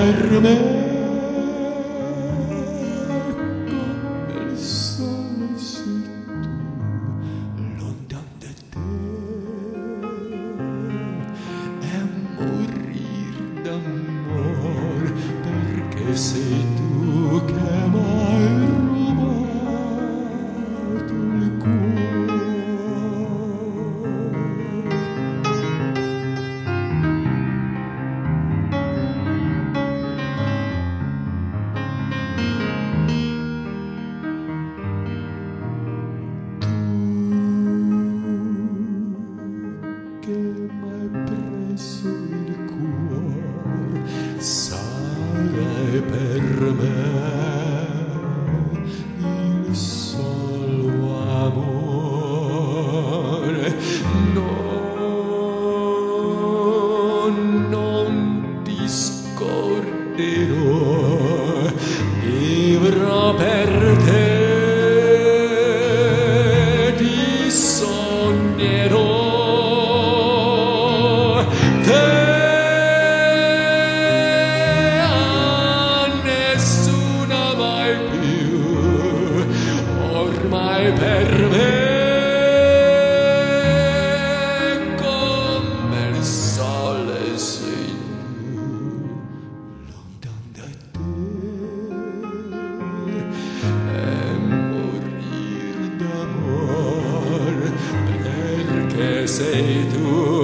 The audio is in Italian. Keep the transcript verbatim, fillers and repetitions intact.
per me come il sole sei tu, lontan da te è morir d'amor, perché sei tu che m'hai rubato il cuore. Il cuore sarai per me il solo amore. No, non ti scorderò, vivrò per te, ti sognerò. Ormai per me come il sole sei tu, lontan da te e morir d'amor, perché sei tu